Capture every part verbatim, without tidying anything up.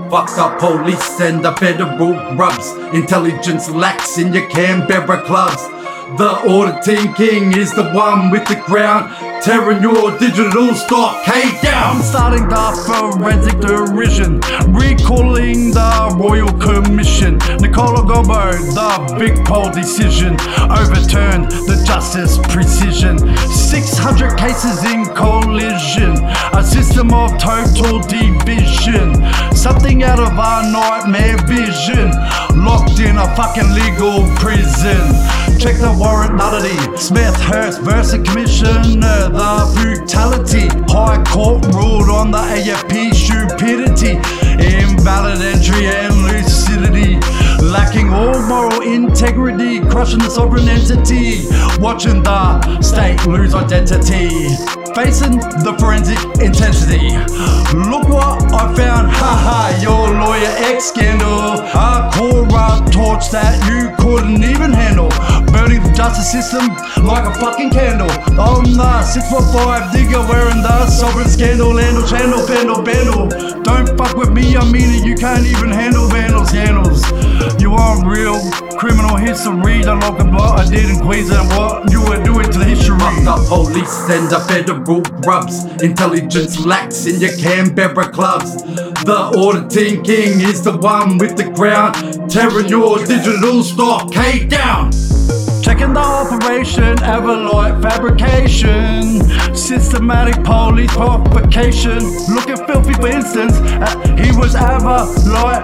Fuck the police and the federal grubs. Intelligence lacks in your Canberra clubs. The auditing king is the one with the crown, tearing your digital stock, hey down. I'm starting the forensic derision, recalling the Royal Commission. Nicola Gobbo, the big poll decision, overturned the justice precision. six hundred cases in collision, a system of total division. Something out of our nightmare vision, locked in a fucking legal prison. Check the warrant nullity, Smethurst versus Commissioner, the brutality. High Court ruled on the A F P stupidity, invalid entry and lucidity, lacking all moral integrity, crushing the sovereign entity, watching the state lose identity, facing the forensic intensity. Look what I found, haha, your lawyer X scandal, a Cora torch that you couldn't even handle, burning the justice system like a fucking candle. I'm the six foot five digger wearing the sovereign scandal, handle, channel, vandal, vandal. Don't fuck with me, I mean it, you can't even handle vandal scandals. You aren't real criminal history, don't look at what I did in Queensland, what you were doing to the history. Fuck the police and the federal grubs. Intelligence lacks in your Canberra clubs. The auditing king is the one with the crown, tearing your digital stock, hey down. Checking the operation, Everlight fabrication, systematic police provocation. Looking filthy for instance, uh, he was Everlight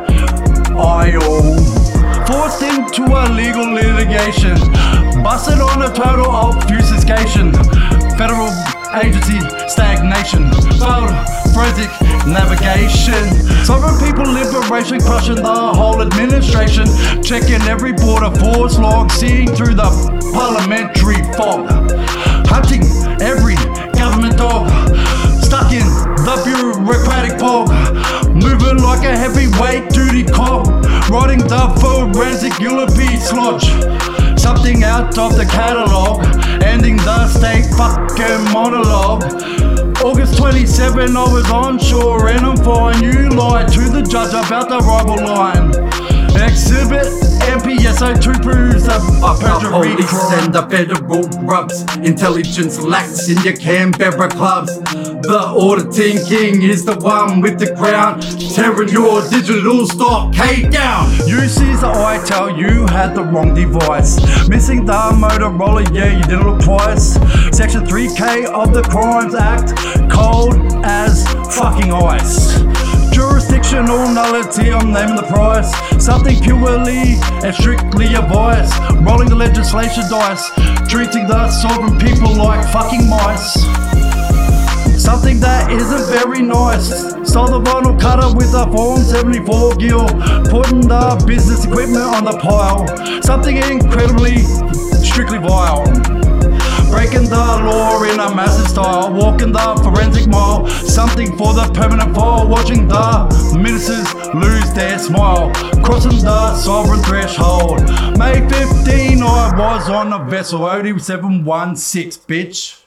oil, forced into a legal litigation, busted on a total obfuscation, federal agency stagnation, failed forensic navigation, sovereign people liberation, crushing the whole administration, checking every border force log, seeing through the parliamentary fog, hunting every government dog, stuck in the bureaucratic fog, moving like a heavyweight duty cop, writing the forensic eulogy sludge, something out of the catalogue, ending the state fucking monologue. August twenty-seventh, I was on shore and I'm fine. You lied to the judge about the rival line. Exhibit M P S O two proves the perjury police crime. and the federal grubs. Intelligence lacks in your Canberra clubs. The auditing king is the one with the crown, tearing your digital stock, hey down. You Caesar, I tell you had the wrong device, missing the Motorola, yeah you didn't look twice. Section three K of the Crimes Act, cold as fucking ice. Jurisdictional nullity, I'm naming the price. Something purely and strictly a vice. Rolling the legislation dice, treating the sovereign people like fucking mice. Something that isn't very nice. Stole the vinyl cutter with a Form seventy-four gill, putting the business equipment on the pile. Something incredibly, strictly vile. Breaking the law in a massive style, walking the forensic mile, something for the permanent file, watching the ministers lose their smile, crossing the sovereign threshold. May fifteenth, I was on a vessel, oh seven one six, bitch.